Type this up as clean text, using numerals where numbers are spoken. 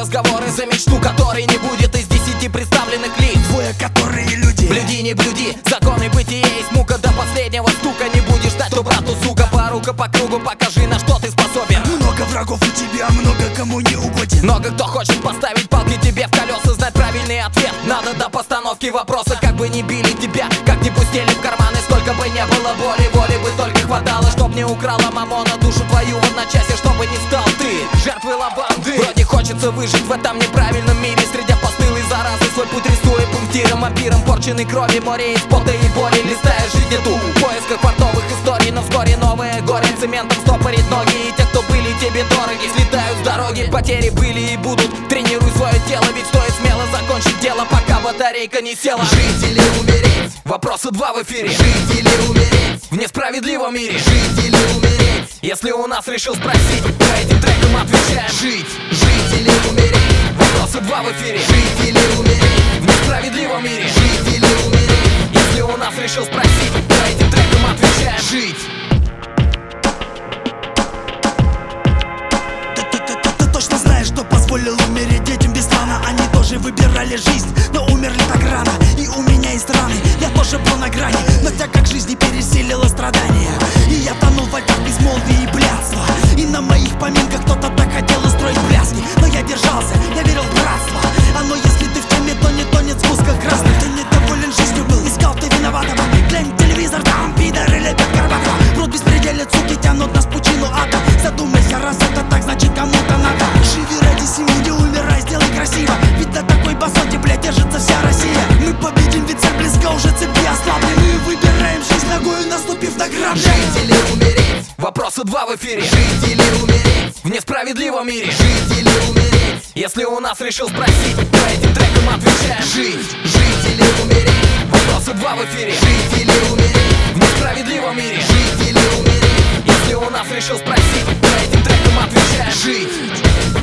разговоры за мечту, которой не будет из 10 представленных лиц. Двое, которые люди. Блюди, не блюди, законы бытия есть мука. До последнего стука не будешь ждать, то брату, сука. Порука по кругу, покажи, на что ты способен. Много врагов у тебя, много кому не угоден. Много кто хочет поставить палки тебе в колеса. Знать правильный ответ надо до постановки вопроса. Как бы ни били тебя, как ни пустили в карманы, сколько бы не было боли, воли бы только хватало, чтоб не украла мамона душу твою в одночасье, чтобы не стал ты жертвой лаванды. Вроде хочется выжить в этом неправильном мире, среди постылой заразы свой путь рисуя пунктиром, ампиром порченной крови, море из пота и боли, листая жизнь эту в поисках портовых историй. Но вскоре новое горе цементом стопорит ноги, и те, кто были тебе дороги, слетают с дороги. Потери были и будут, тренируй свое тело, ведь стоит смело закончить дело, пока батарейка не села. Жить или умереть? Вопросы 2 в эфире. Жить или умереть? В несправедливом мире. Жить или умереть? Если у нас решил спросить, по этим трекам отвечаем. Жить или умереть? Вопросы 2 в эфире. Жить или умереть? В несправедливом мире. Жить или умереть? Если у нас решил спросить, по этим трекам отвечаем. Жить. Ты точно знаешь, что позволил умереть детям без плана. Они тоже выбирали жизнь, но умерли так рано. И у меня есть раны, я тоже был на грани, но так как жизнь переселила страдания, и я тонул в альтах безмолвия и блядства. И на моих поминках кто-то так хотел устроить пляски, но я держался, я верил в братство. Оно, если ты в теме, то не тонет в спусках красных. Ты недоволен жизнью был, искал ты виноватого. Глянь телевизор, там пидоры лепят Горбатова. Рот беспределит, суки тянут нас в пучину ада. Задумайся, раз это так, значит кому-то надо. Живи ради семьи, не умирай, сделай красиво. Ведь до такой басоте, блядь, держится вся Россия. Мы победим, ведь цель близко, уже цепи ослабли. Мы выбираем жизнь ногою, наступив на грабли. Жить или умереть? Вопросы 2 в эфире. Жить или умереть? В несправедливом мире. Жить или умереть? Если у нас решил спросить, по этим трекам отвечаем. Жить или умереть? Вопросы 2 в эфире. Жить или умереть? В несправедливом мире. Жить или умереть? Если у нас решил спросить, по этим трекам отвечаем. Жить.